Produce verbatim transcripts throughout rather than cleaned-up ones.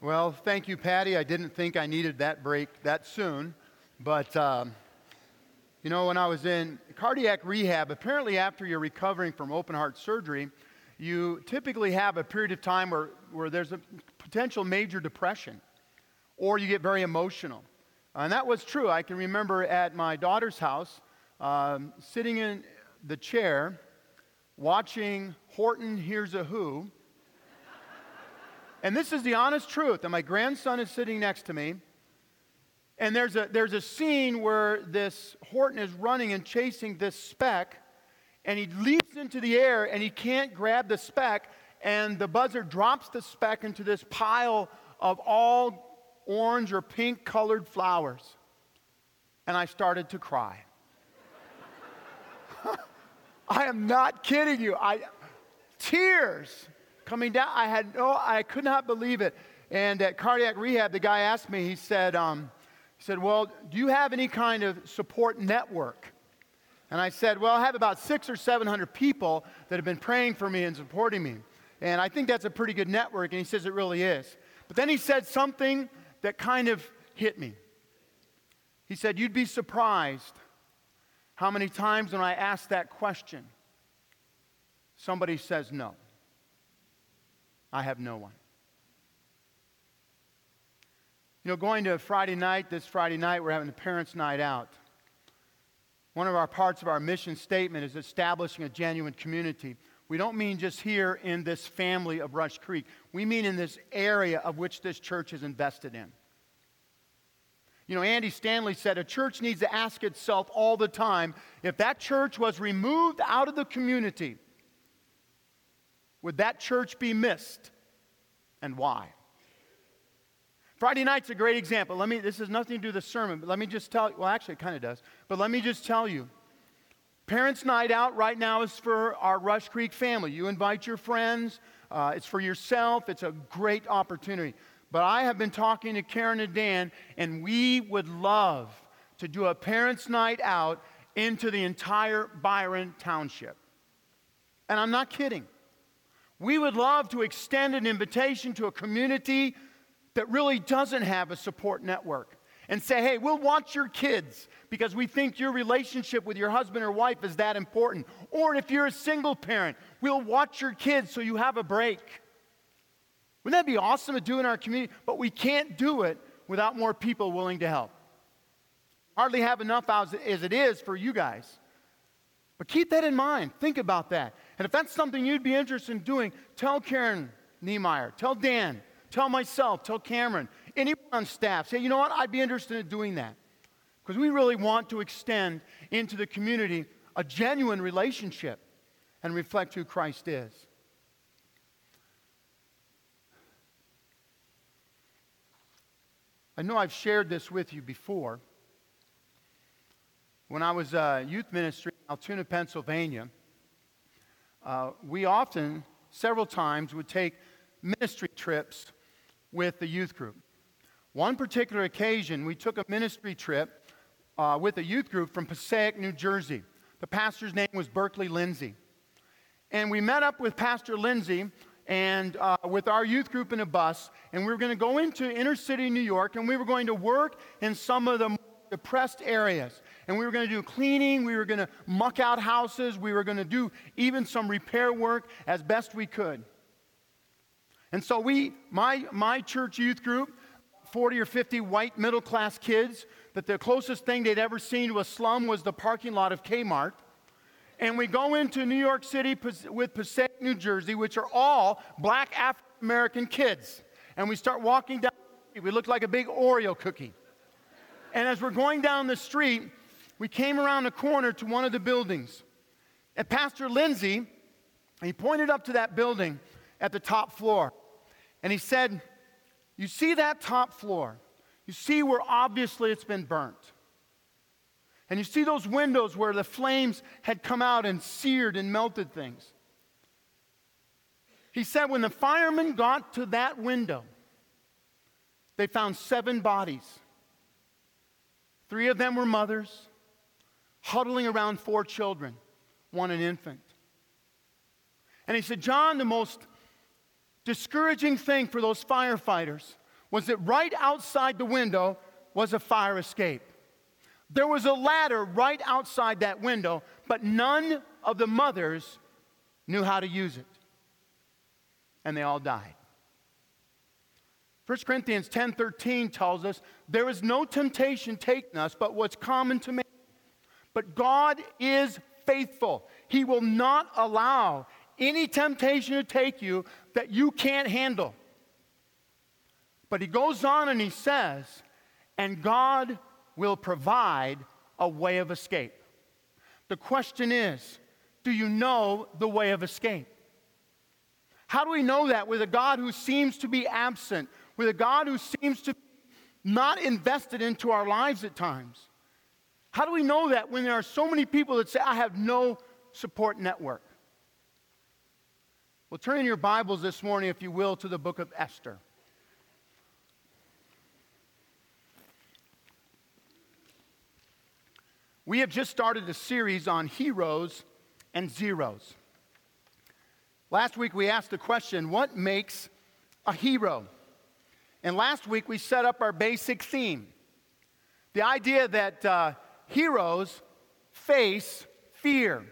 Well, thank you, Patty. I didn't think I needed that break that soon. But, um, you know, when I was in cardiac rehab, apparently after you're recovering from open heart surgery, you typically have a period of time where, where there's a potential major depression, or you get very emotional. And that was true. I can remember at my daughter's house, um, sitting in the chair, watching Horton Hears a Who. And this is the honest truth. And my grandson is sitting next to me. And there's a, there's a scene where this Horton is running and chasing this speck. And he leaps into the air and he can't grab the speck. And the buzzer drops the speck into this pile of all orange or pink colored flowers. And I started to cry. I am not kidding you. I, tears coming down. I had no, I could not believe it. And at cardiac rehab, the guy asked me, he said, um, he said, well, do you have any kind of support network? And I said, well, I have about six or seven hundred people that have been praying for me and supporting me. And I think that's a pretty good network. And he says it really is. But then he said something that kind of hit me. He said, you'd be surprised how many times when I ask that question, somebody says no. I have no one. You know, going to a Friday night, this Friday night, we're having the parents' night out. One of our parts of our mission statement is establishing a genuine community. We don't mean just here in this family of Rush Creek. We mean in this area of which this church is invested in. You know, Andy Stanley said a church needs to ask itself all the time, if that church was removed out of the community, would that church be missed, and why? Friday night's a great example. Let me, this has nothing to do with the sermon, but let me just tell you, well, actually it kind of does, but let me just tell you, Parents' Night Out right now is for our Rush Creek family. You invite your friends, uh, it's for yourself, it's a great opportunity. But I have been talking to Karen and Dan, and we would love to do a Parents' Night Out into the entire Byron Township. And I'm not kidding. We would love to extend an invitation to a community that really doesn't have a support network and say, hey, we'll watch your kids because we think your relationship with your husband or wife is that important. Or if you're a single parent, we'll watch your kids so you have a break. Wouldn't that be awesome to do in our community? But we can't do it without more people willing to help. Hardly have enough as it is for you guys. But keep that in mind. Think about that. And if that's something you'd be interested in doing, tell Karen Niemeyer, tell Dan, tell myself, tell Cameron, anyone on staff. Say, you know what, I'd be interested in doing that. Because we really want to extend into the community a genuine relationship and reflect who Christ is. I know I've shared this with you before. When I was uh, youth ministry in Altoona, Pennsylvania, uh, we often, several times, would take ministry trips with the youth group. One particular occasion, we took a ministry trip uh, with a youth group from Passaic, New Jersey. The pastor's name was Berkeley Lindsay. And we met up with Pastor Lindsay and uh, with our youth group in a bus, and we were going to go into inner city New York, and we were going to work in some of the more depressed areas. And we were going to do cleaning, we were going to muck out houses, we were going to do even some repair work as best we could. And so we, my, my church youth group, forty or fifty white middle-class kids, that the closest thing they'd ever seen to a slum was the parking lot of Kmart. And we go into New York City with Passaic, New Jersey, which are all black African-American kids. And we start walking down the street. We look like a big Oreo cookie. And as we're going down the street, we came around a corner to one of the buildings. And Pastor Lindsay, he pointed up to that building at the top floor. And he said, you see that top floor? You see where obviously it's been burnt. And you see those windows where the flames had come out and seared and melted things. He said when the firemen got to that window, they found seven bodies. Three of them were mothers, huddling around four children, one an infant. And he said, John, the most discouraging thing for those firefighters was that right outside the window was a fire escape. There was a ladder right outside that window, but none of the mothers knew how to use it. And they all died. First Corinthians ten thirteen tells us, there is no temptation taken us but what's common to man. But God is faithful. He will not allow any temptation to take you that you can't handle. But he goes on and he says, and God will provide a way of escape. The question is, do you know the way of escape? How do we know that with a God who seems to be absent, with a God who seems to be not invested into our lives at times? How do we know that when there are so many people that say, I have no support network? Well, turn in your Bibles this morning, if you will, to the book of Esther. We have just started a series on heroes and zeros. Last week we asked the question, what makes a hero? And last week we set up our basic theme. The idea that uh, heroes face fear.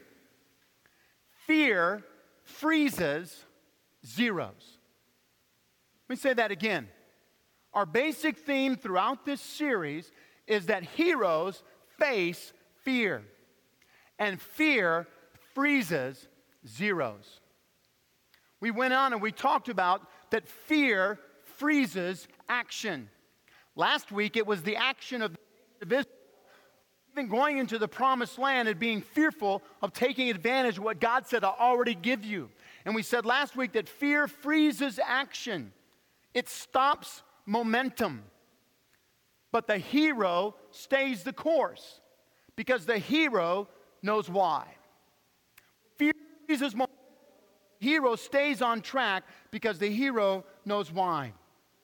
Fear freezes zeros. Let me say that again. Our basic theme throughout this series is that heroes face fear. And fear freezes zeros. We went on and we talked about that fear freezes action. Last week it was the action of Israel, even going into the promised land and being fearful of taking advantage of what God said, I'll already give you. And we said last week that fear freezes action. It stops momentum. But the hero stays the course because the hero knows why. Fear freezes momentum. The hero stays on track because the hero knows why.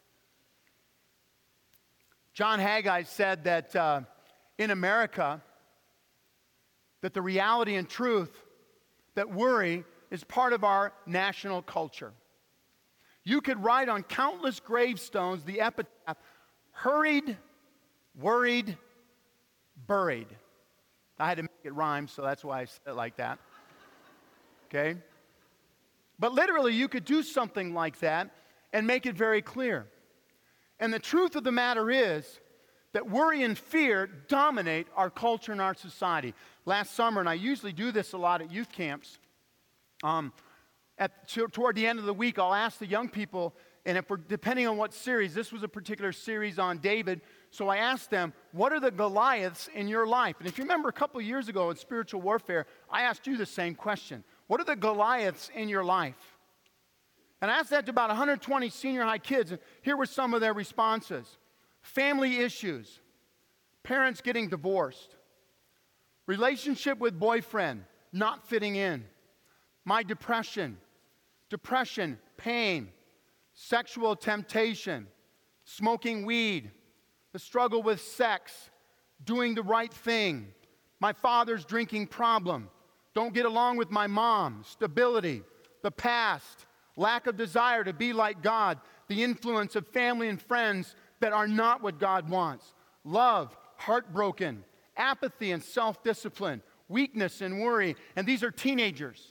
John Haggai said that uh, in America, that the reality and truth that worry is part of our national culture. You could write on countless gravestones the epitaph, hurried, worried, buried. I had to make it rhyme, so that's why I said it like that. Okay? But literally, you could do something like that and make it very clear. And the truth of the matter is that worry and fear dominate our culture and our society. Last summer, and I usually do this a lot at youth camps, um, at, to, toward the end of the week, I'll ask the young people, and if we're, depending on what series, this was a particular series on David, so I asked them, what are the Goliaths in your life? And if you remember a couple of years ago in spiritual warfare, I asked you the same question. What are the Goliaths in your life? And I asked that to about one hundred twenty senior high kids, and here were some of their responses. Family issues, parents getting divorced, relationship with boyfriend, not fitting in, my depression, depression, pain, sexual temptation, smoking weed, the struggle with sex, doing the right thing, my father's drinking problem, don't get along with my mom, stability, the past, lack of desire to be like God, the influence of family and friends that are not what God wants, love, heartbroken, apathy and self-discipline, weakness and worry, and these are teenagers.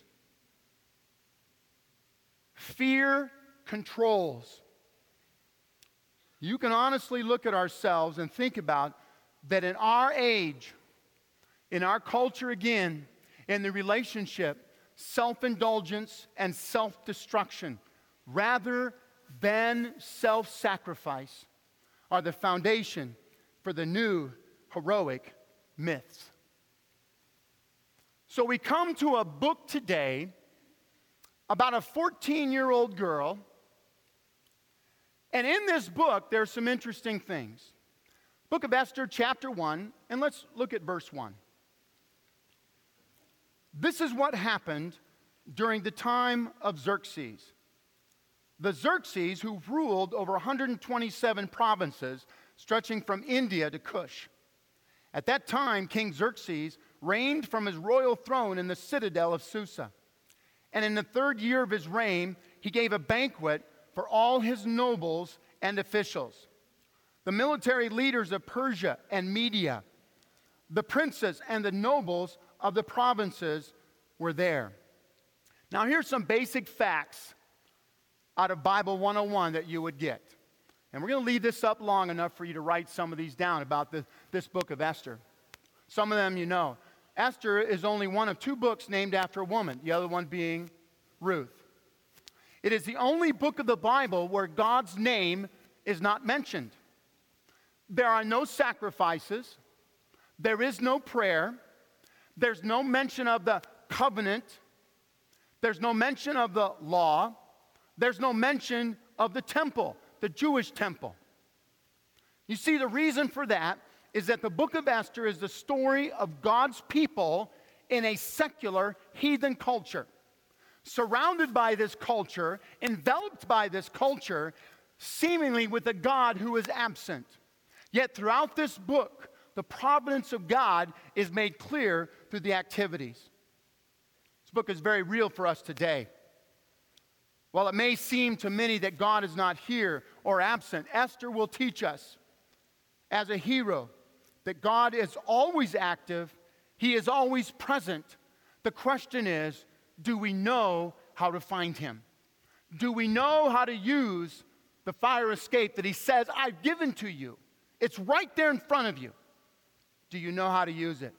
Fear controls. You can honestly look at ourselves and think about that in our age, in our culture again, in the relationship, self-indulgence and self-destruction, rather than self-sacrifice, are the foundation for the new heroic myths. So we come to a book today about a fourteen-year-old girl, and in this book there are some interesting things. Book of Esther, chapter one, and let's look at verse one. This is what happened during the time of Xerxes. The Xerxes who ruled over one hundred twenty-seven provinces stretching from India to Cush. At that time, King Xerxes reigned from his royal throne in the citadel of Susa. And in the third year of his reign, he gave a banquet for all his nobles and officials, the military leaders of Persia and Media, the princes and the nobles of the provinces were there. Now here's some basic facts out of Bible one oh one that you would get. And we're going to leave this up long enough for you to write some of these down about the, this book of Esther. Some of them you know. Esther is only one of two books named after a woman, the other one being Ruth. It is the only book of the Bible where God's name is not mentioned. There are no sacrifices. There is no prayer. There's no mention of the covenant. There's no mention of the law. There's no mention of the temple, the Jewish temple. You see, the reason for that is that the book of Esther is the story of God's people in a secular heathen culture. Surrounded by this culture, enveloped by this culture, seemingly with a God who is absent. Yet throughout this book, the providence of God is made clear through the activities. This book is very real for us today. While it may seem to many that God is not here or absent, Esther will teach us as a hero that God is always active, He is always present. The question is, do we know how to find Him? Do we know how to use the fire escape that He says, I've given to you? It's right there in front of you. Do you know how to use it?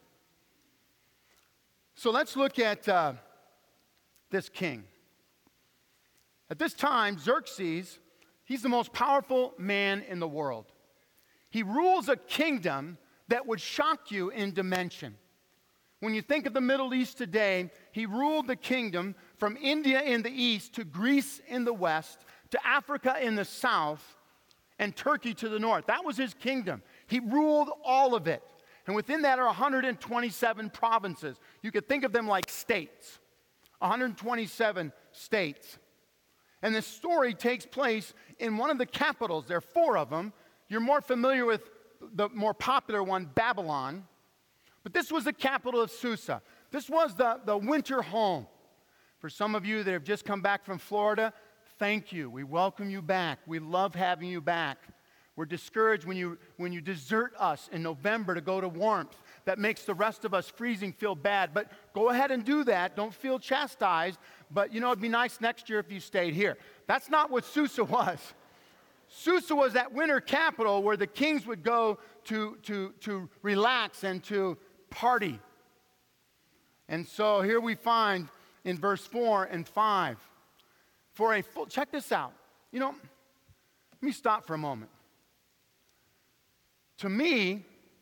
So let's look at uh, this king. At this time, Xerxes, he's the most powerful man in the world. He rules a kingdom that would shock you in dimension. When you think of the Middle East today, he ruled the kingdom from India in the east to Greece in the west, to Africa in the south, and Turkey to the north. That was his kingdom. He ruled all of it. And within that are one hundred twenty-seven provinces. You could think of them like states. one hundred twenty-seven states. And this story takes place in one of the capitals. There are four of them. You're more familiar with the more popular one, Babylon. But this was the capital of Susa. This was the, the winter home. For some of you that have just come back from Florida, thank you. We welcome you back. We love having you back. We're discouraged when you, when you desert us in November to go to warmth. That makes the rest of us freezing feel bad. But go ahead and do that. Don't feel chastised. But, you know, it'd be nice next year if you stayed here. That's not what Susa was. Susa was that winter capital where the kings would go to, to, to relax and to party. And so here we find in verse four and five, for a full, check this out. You know, let me stop for a moment. To me,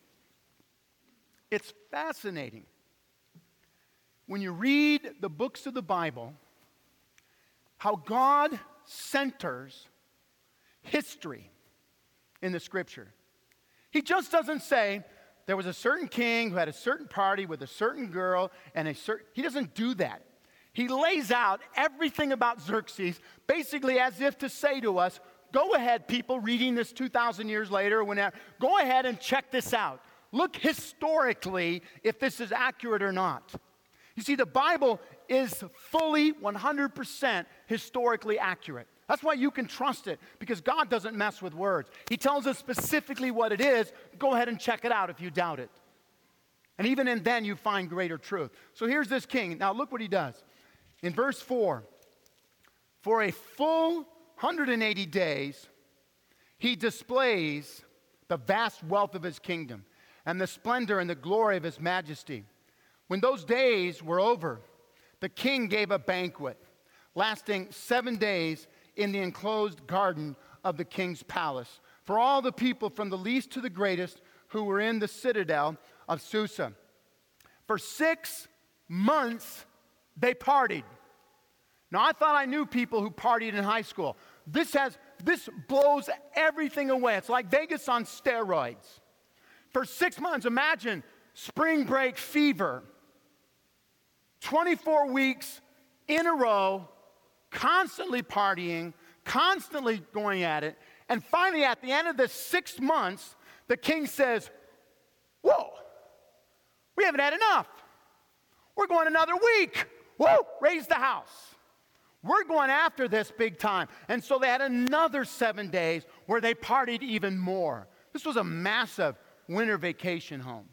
it's fascinating when you read the books of the Bible, how God centers history in the Scripture. He just doesn't say, there was a certain king who had a certain party with a certain girl and a certain... He doesn't do that. He lays out everything about Xerxes basically as if to say to us, go ahead, people reading this two thousand years later or whenever, go ahead and check this out. Look historically if this is accurate or not. You see, the Bible is fully one hundred percent historically accurate. That's why you can trust it, because God doesn't mess with words. He tells us specifically what it is. Go ahead and check it out if you doubt it. And even in then, you find greater truth. So here's this king. Now look what he does. In verse four, for a full one hundred eighty days, he displays the vast wealth of his kingdom and the splendor and the glory of his majesty. When those days were over, the king gave a banquet lasting seven days in the enclosed garden of the king's palace for all the people from the least to the greatest who were in the citadel of Susa. For six months, they partied. Now, I thought I knew people who partied in high school. This has, this blows everything away. It's like Vegas on steroids. For six months, imagine spring break fever. twenty-four weeks in a row, constantly partying, constantly going at it. And finally, at the end of the six months, the king says, whoa, we haven't had enough. We're going another week. Whoa, raise the house. We're going after this big time. And so they had another seven days where they partied even more. This was a massive winter vacation home.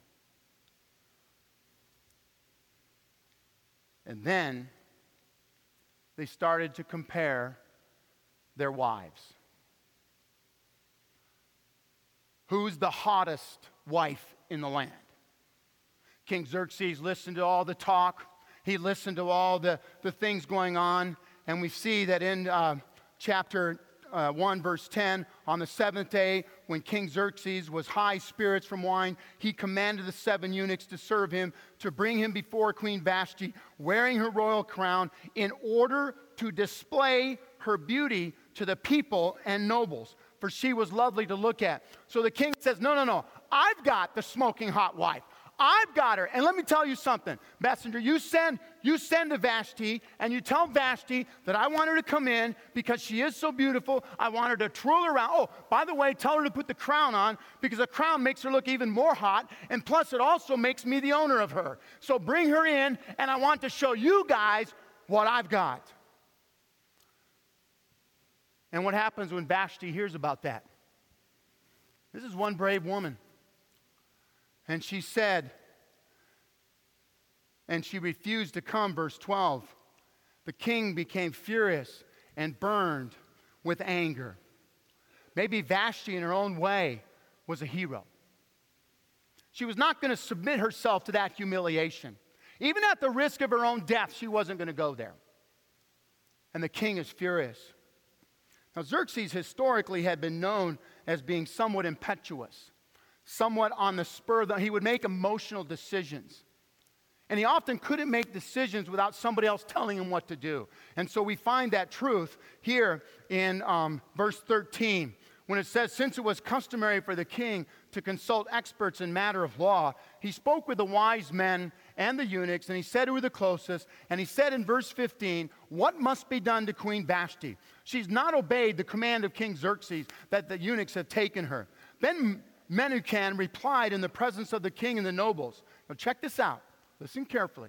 And then they started to compare their wives. Who's the hottest wife in the land? King Xerxes listened to all the talk. He listened to all the, the things going on. And we see that in uh, chapter uh, one, verse ten, on the seventh day, when King Xerxes was high spirits from wine, he commanded the seven eunuchs to serve him, to bring him before Queen Vashti, wearing her royal crown, in order to display her beauty to the people and nobles, for she was lovely to look at. So the king says, no, no, no, I've got the smoking hot wife. I've got her. And let me tell you something, messenger, you send, you send to Vashti, and you tell Vashti that I want her to come in because she is so beautiful. I want her to twirl around. Oh, by the way, tell her to put the crown on because the crown makes her look even more hot, and plus it also makes me the owner of her. So bring her in, and I want to show you guys what I've got. And what happens when Vashti hears about that? This is one brave woman. And she said, and she refused to come, verse twelve. The king became furious and burned with anger. Maybe Vashti, in her own way, was a hero. She was not going to submit herself to that humiliation. Even at the risk of her own death, she wasn't going to go there. And the king is furious. Now, Xerxes historically had been known as being somewhat impetuous. Somewhat on the spur, that he would make emotional decisions. And he often couldn't make decisions without somebody else telling him what to do. And so we find that truth here in um, verse thirteen, when it says, since it was customary for the king to consult experts in matter of law, he spoke with the wise men and the eunuchs, and he said who were the closest, and he said in verse fifteen, what must be done to Queen Vashti? She's not obeyed the command of King Xerxes that the eunuchs have taken her. Then Memucan replied in the presence of the king and the nobles. Now check this out. Listen carefully.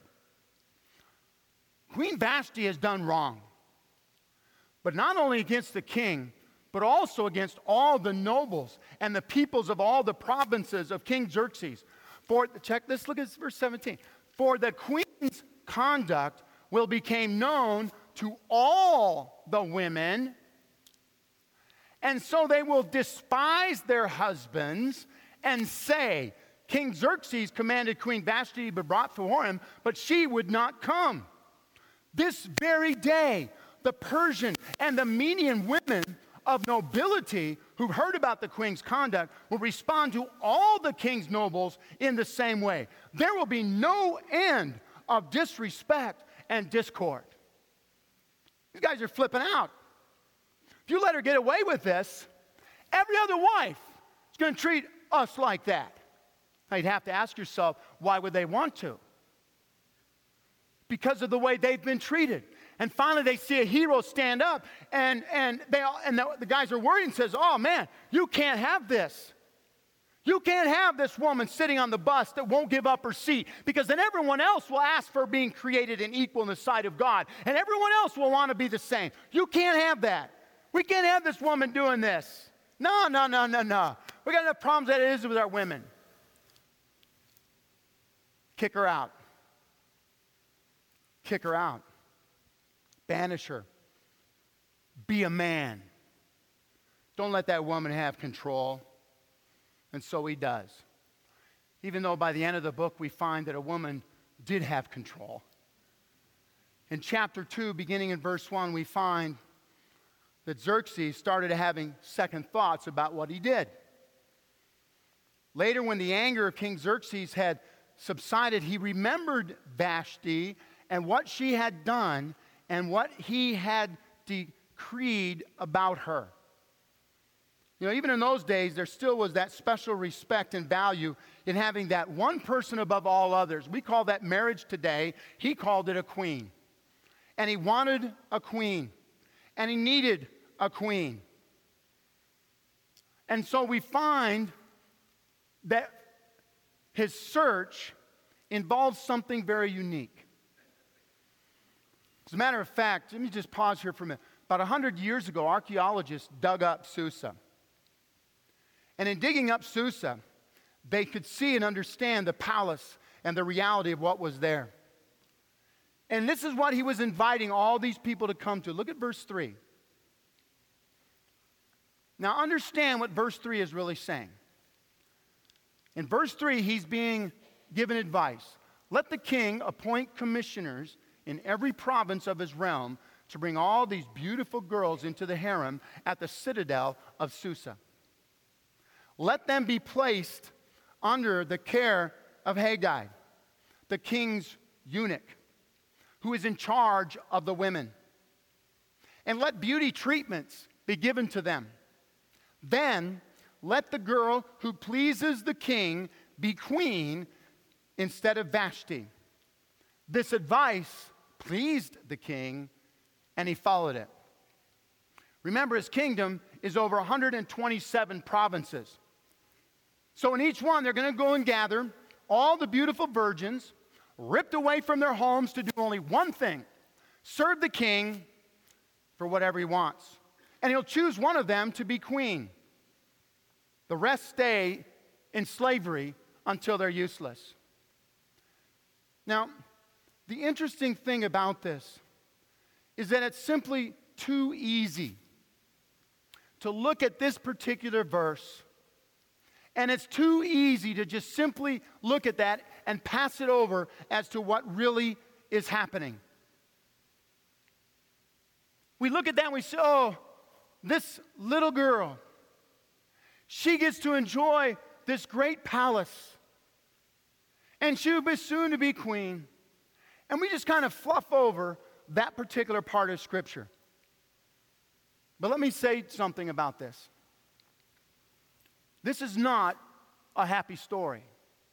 Queen Vashti has done wrong. But not only against the king, but also against all the nobles and the peoples of all the provinces of King Xerxes. For, check this, look at this, verse seventeen. For the queen's conduct will become known to all the women, and so they will despise their husbands and say, King Xerxes commanded Queen Vashti to be brought before him, but she would not come. This very day, the Persian and the Median women of nobility who heard about the queen's conduct will respond to all the king's nobles in the same way. There will be no end of disrespect and discord. These guys are flipping out. If you let her get away with this, every other wife is going to treat us like that. Now you'd have to ask yourself, why would they want to? Because of the way they've been treated. And finally they see a hero stand up, and, and, they all, and the, the guys are worried and says, oh man, you can't have this. You can't have this woman sitting on the bus that won't give up her seat, because then everyone else will ask for being created and equal in the sight of God, and everyone else will want to be the same. You can't have that. We can't have this woman doing this. No, no, no, no, no. We got enough problems that it is with our women. Kick her out. Kick her out. Banish her. Be a man. Don't let that woman have control. And so he does. Even though by the end of the book we find that a woman did have control. In chapter two, beginning in verse one, we find that Xerxes started having second thoughts about what he did. Later, when the anger of King Xerxes had subsided, he remembered Vashti and what she had done and what he had decreed about her. You know, even in those days, there still was that special respect and value in having that one person above all others. We call that marriage today. He called it a queen. And he wanted a queen. And he needed a queen. And so we find that his search involves something very unique. As a matter of fact, let me just pause here for a minute. About one hundred years ago, archaeologists dug up Susa. And in digging up Susa, they could see and understand the palace and the reality of what was there. And this is what he was inviting all these people to come to. Look at verse three. Now understand what verse three is really saying. In verse three, he's being given advice. Let the king appoint commissioners in every province of his realm to bring all these beautiful girls into the harem at the citadel of Susa. Let them be placed under the care of Haggai, the king's eunuch, who is in charge of the women. And let beauty treatments be given to them. Then let the girl who pleases the king be queen instead of Vashti. This advice pleased the king, and he followed it. Remember, his kingdom is over one hundred twenty-seven provinces. So in each one, they're going to go and gather all the beautiful virgins, ripped away from their homes to do only one thing: serve the king for whatever he wants. And he'll choose one of them to be queen. The rest stay in slavery until they're useless. Now, the interesting thing about this is that it's simply too easy to look at this particular verse, and it's too easy to just simply look at that and pass it over as to what really is happening. We look at that and we say, oh, this little girl, she gets to enjoy this great palace, and she'll be soon to be queen. And we just kind of fluff over that particular part of Scripture. But let me say something about this. This is not a happy story.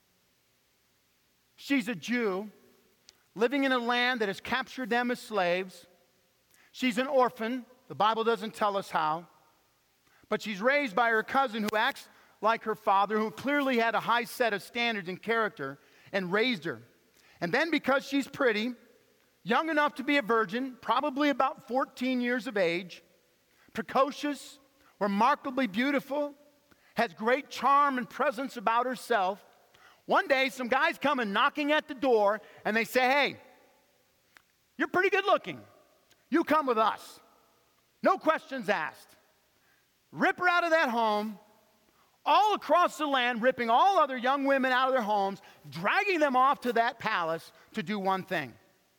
She's a Jew living in a land that has captured them as slaves. She's an orphan. The Bible doesn't tell us how. But she's raised by her cousin who acts like her father, who clearly had a high set of standards and character and raised her. And then because she's pretty, young enough to be a virgin, probably about fourteen years of age, precocious, remarkably beautiful, has great charm and presence about herself. One day, some guys come and knocking at the door, and they say, hey, you're pretty good looking. You come with us. No questions asked. Rip her out of that home, all across the land, ripping all other young women out of their homes, dragging them off to that palace to do one thing.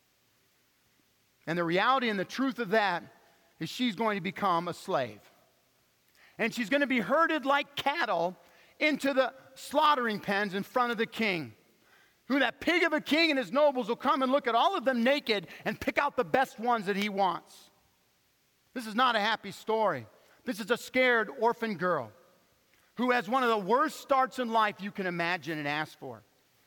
And the reality and the truth of that is she's going to become a slave. And she's going to be herded like cattle into the slaughtering pens in front of the king. Who that pig of a king and his nobles will come and look at all of them naked and pick out the best ones that he wants. This is not a happy story. This is a scared orphan girl who has one of the worst starts in life you can imagine and ask for.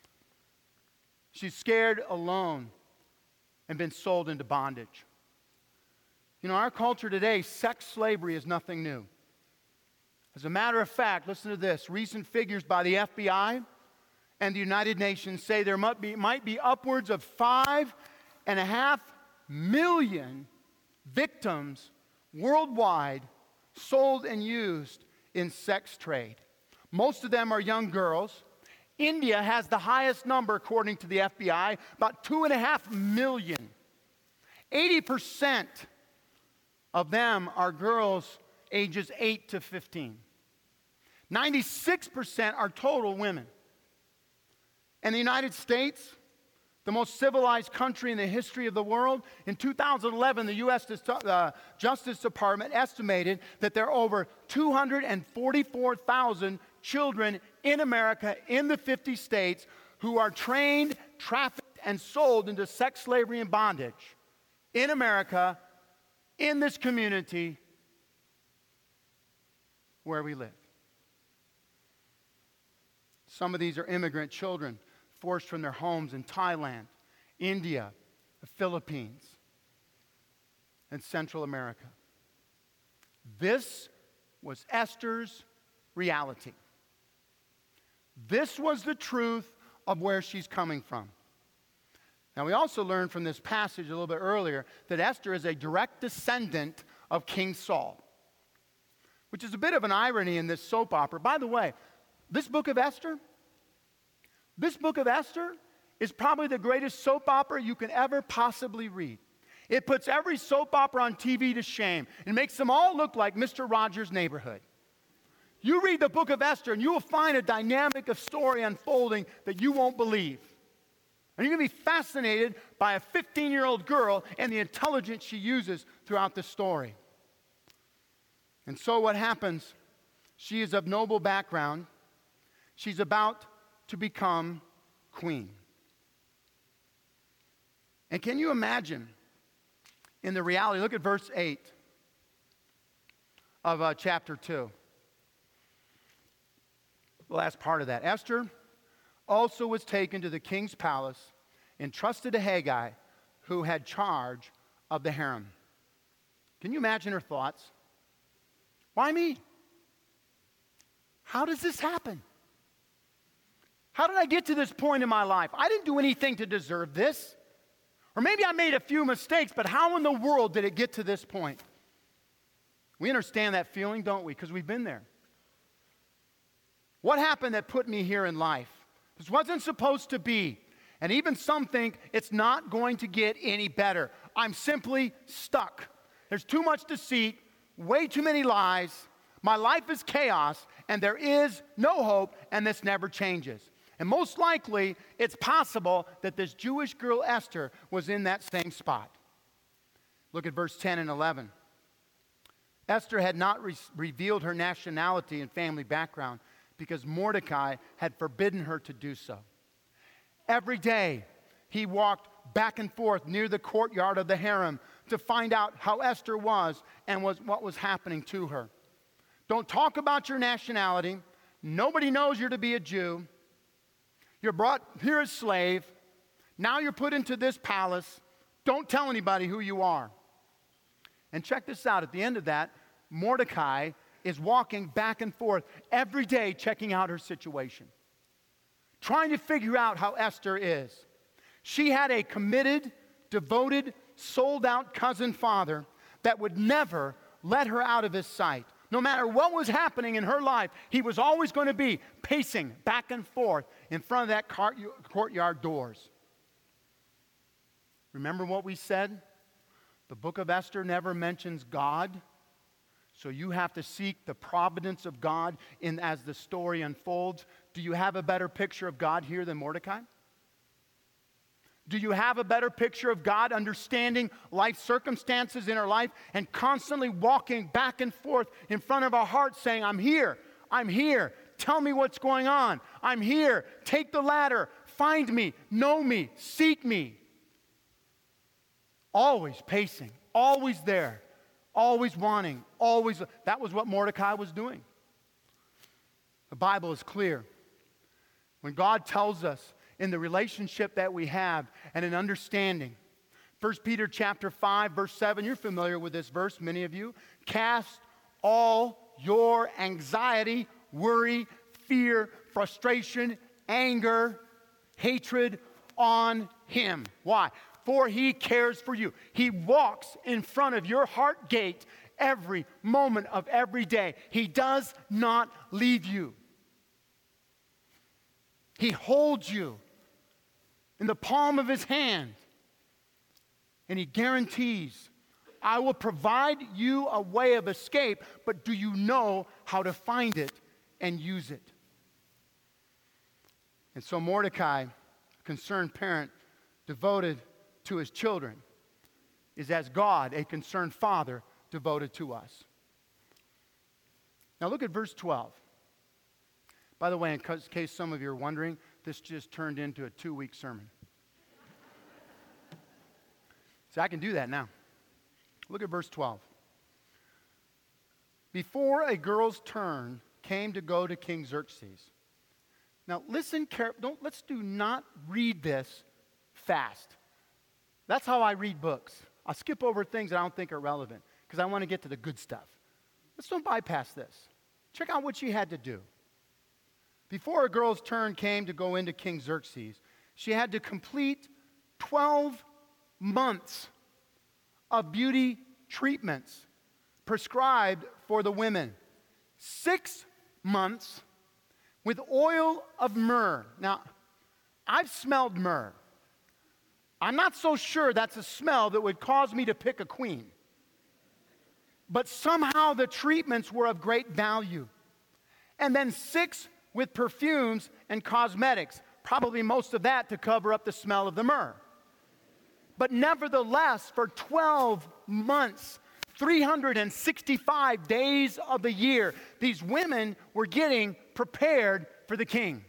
She's scared, alone, and been sold into bondage. You know, our culture today, sex slavery is nothing new. As a matter of fact, listen to this. Recent figures by the F B I and the United Nations say there might be, might be upwards of five and a half million victims worldwide sold and used in sex trade. Most of them are young girls. India has the highest number, according to the F B I, about two and a half million. eighty percent of them are girls ages eight to fifteen. ninety-six percent are total women. In the United States, the most civilized country in the history of the world, in two thousand eleven, the U S uh, Justice Department estimated that there are over two hundred forty-four thousand children in America, in the fifty states, who are trained, trafficked, and sold into sex slavery and bondage in America, in this community where we live. Some of these are immigrant children forced from their homes in Thailand, India, the Philippines, and Central America. This was Esther's reality. This was the truth of where she's coming from. Now, we also learned from this passage a little bit earlier that Esther is a direct descendant of King Saul, which is a bit of an irony in this soap opera. By the way, this book of Esther, this book of Esther is probably the greatest soap opera you can ever possibly read. It puts every soap opera on T V to shame and makes them all look like Mister Rogers' Neighborhood. You read the book of Esther and you will find a dynamic of story unfolding that you won't believe. And you're going to be fascinated by a fifteen-year-old girl and the intelligence she uses throughout the story. And so what happens, she is of noble background. She's about to become queen. And can you imagine in the reality, look at verse eight of uh, chapter two. The last part of that. Esther also was taken to the king's palace, entrusted to Haggai, who had charge of the harem. Can you imagine her thoughts? Why me? How does this happen? How did I get to this point in my life? I didn't do anything to deserve this. Or maybe I made a few mistakes, but how in the world did it get to this point? We understand that feeling, don't we? Because we've been there. What happened that put me here in life? This wasn't supposed to be. And even some think it's not going to get any better. I'm simply stuck. There's too much deceit, way too many lies. My life is chaos, and there is no hope, and this never changes. And most likely, it's possible that this Jewish girl Esther was in that same spot. Look at verse ten and eleven. Esther had not re- revealed her nationality and family background because Mordecai had forbidden her to do so. Every day, he walked back and forth near the courtyard of the harem to find out how Esther was and was, what was happening to her. Don't talk about your nationality. Nobody knows you're to be a Jew. You're brought here as slave. Now you're put into this palace. Don't tell anybody who you are. And check this out. At the end of that, Mordecai is walking back and forth every day checking out her situation, trying to figure out how Esther is. She had a committed, devoted, sold-out cousin father that would never let her out of his sight. No matter what was happening in her life, he was always going to be pacing back and forth in front of that courtyard doors. Remember what we said? The book of Esther never mentions God, so you have to seek the providence of God in as the story unfolds. Do you have a better picture of God here than Mordecai? Do you have a better picture of God understanding life circumstances in our life and constantly walking back and forth in front of our hearts saying, I'm here, I'm here, tell me what's going on, I'm here, take the ladder, find me, know me, seek me. Always pacing, always there, always wanting, always. That was what Mordecai was doing. The Bible is clear. When God tells us in the relationship that we have and an understanding. First Peter chapter five, verse seven, you're familiar with this verse, many of you. Cast all your anxiety, worry, fear, frustration, anger, hatred on Him. Why? For He cares for you. He walks in front of your heart gate every moment of every day. He does not leave you. He holds you in the palm of His hand. And He guarantees, I will provide you a way of escape, but do you know how to find it and use it? And so Mordecai, a concerned parent devoted to his children, is as God, a concerned father, devoted to us. Now look at verse twelve. By the way, in case some of you are wondering, this just turned into a two-week sermon. So I can do that now. Look at verse twelve. Before a girl's turn came to go to King Xerxes. Now listen carefully. Don't let's do not read this fast. That's how I read books. I'll skip over things that I don't think are relevant because I want to get to the good stuff. Let's don't bypass this. Check out what she had to do. Before a girl's turn came to go into King Xerxes, she had to complete twelve months of beauty treatments prescribed for the women. Six months with oil of myrrh. Now, I've smelled myrrh. I'm not so sure that's a smell that would cause me to pick a queen. But somehow the treatments were of great value. And then six with perfumes and cosmetics, probably most of that to cover up the smell of the myrrh. But nevertheless, for twelve months, three hundred sixty-five days of the year, these women were getting prepared for the king.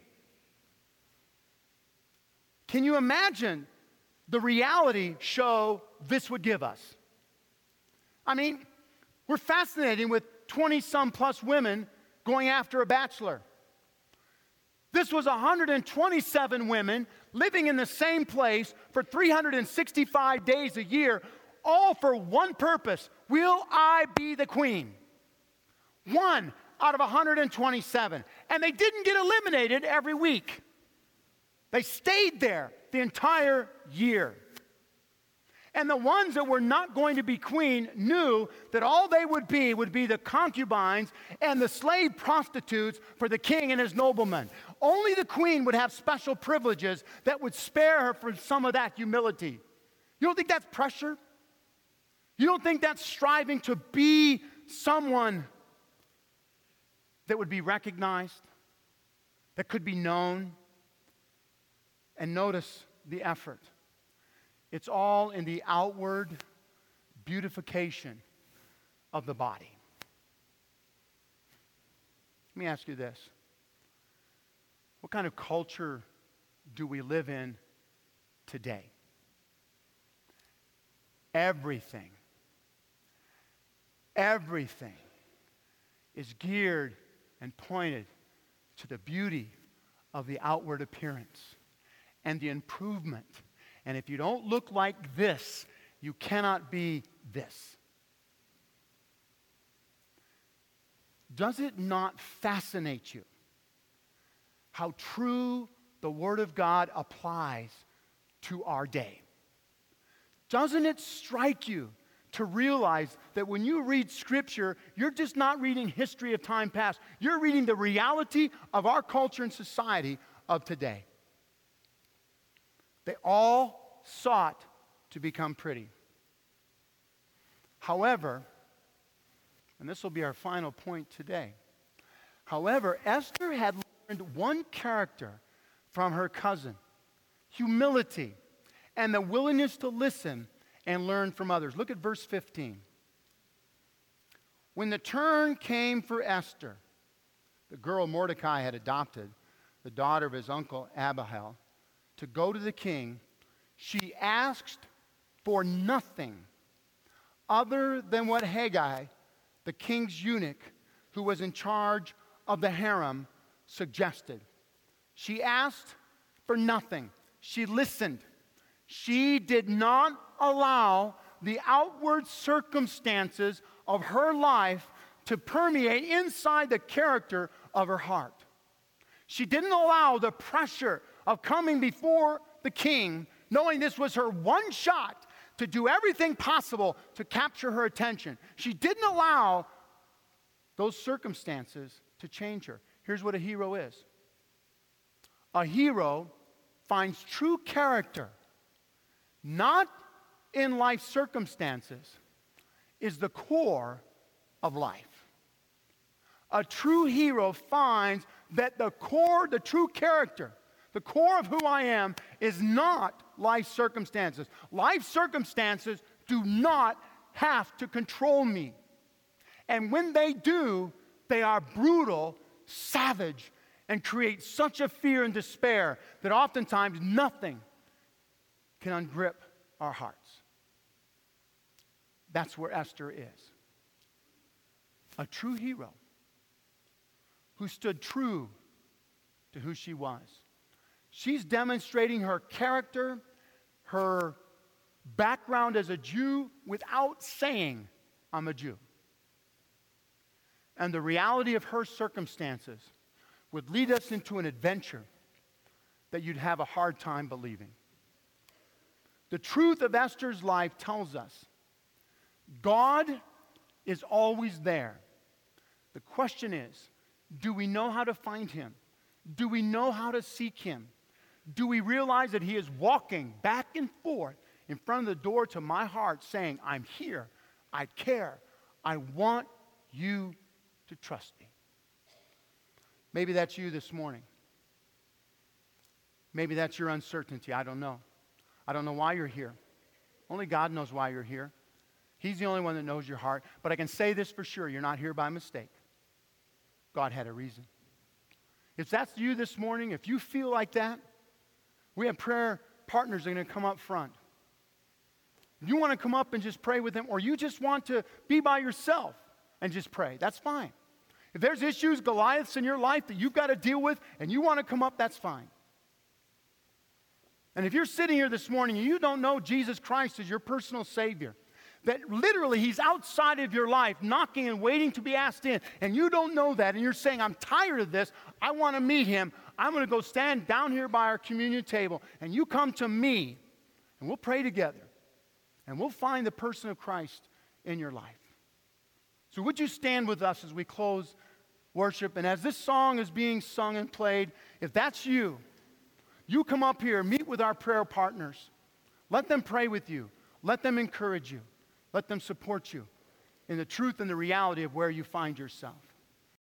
Can you imagine the reality show this would give us? I mean, we're fascinated with twenty-some plus women going after a bachelor. This was one hundred twenty-seven women living in the same place for three hundred sixty-five days a year, all for one purpose. Will I be the queen? One out of one hundred twenty-seven. And they didn't get eliminated every week. They stayed there the entire year. And the ones that were not going to be queen knew that all they would be would be the concubines and the slave prostitutes for the king and his noblemen. Only the queen would have special privileges that would spare her from some of that humility. You don't think that's pressure? You don't think that's striving to be someone that would be recognized, that could be known? And notice the effort. It's all in the outward beautification of the body. Let me ask you this. What kind of culture do we live in today? Everything, everything is geared and pointed to the beauty of the outward appearance and the improvement. And if you don't look like this, you cannot be this. Does it not fascinate you how true the Word of God applies to our day? Doesn't it strike you to realize that when you read Scripture, you're just not reading history of time past. You're reading the reality of our culture and society of today. They all sought to become pretty. However, and this will be our final point today, however, Esther had learned one character from her cousin: humility and the willingness to listen and learn from others. Look at verse fifteen. When the turn came for Esther, the girl Mordecai had adopted, the daughter of his uncle Abihail, to go to the king, she asked for nothing other than what Haggai, the king's eunuch, who was in charge of the harem, suggested. She asked for nothing. She listened. She did not allow the outward circumstances of her life to permeate inside the character of her heart. She didn't allow the pressure of coming before the king, knowing this was her one shot to do everything possible to capture her attention. She didn't allow those circumstances to change her. Here's what a hero is. A hero finds true character, not in life circumstances, is the core of life. A true hero finds that the core, the true character, the core of who I am is not life circumstances. Life circumstances do not have to control me. And when they do, they are brutal, savage, and create such a fear and despair that oftentimes nothing can ungrip our hearts. That's where Esther is. A true hero who stood true to who she was. She's demonstrating her character, her background as a Jew, without saying, I'm a Jew. And the reality of her circumstances would lead us into an adventure that you'd have a hard time believing. The truth of Esther's life tells us God is always there. The question is, do we know how to find him? Do we know how to seek him? Do we realize that he is walking back and forth in front of the door to my heart saying, I'm here, I care, I want you to trust me? Maybe that's you this morning. Maybe that's your uncertainty. I don't know. I don't know why you're here. Only God knows why you're here. He's the only one that knows your heart. But I can say this for sure. You're not here by mistake. God had a reason. If that's you this morning, if you feel like that, we have prayer partners that are going to come up front. If you want to come up and just pray with them, or you just want to be by yourself and just pray, that's fine. If there's issues, Goliaths in your life that you've got to deal with, and you want to come up, that's fine. And if you're sitting here this morning and you don't know Jesus Christ as your personal Savior, that literally he's outside of your life, knocking and waiting to be asked in, and you don't know that, and you're saying, I'm tired of this, I want to meet him, I'm going to go stand down here by our communion table, and you come to me, and we'll pray together, and we'll find the person of Christ in your life. So would you stand with us as we close worship, and as this song is being sung and played, if that's you, you come up here, meet with our prayer partners. Let them pray with you. Let them encourage you. Let them support you in the truth and the reality of where you find yourself.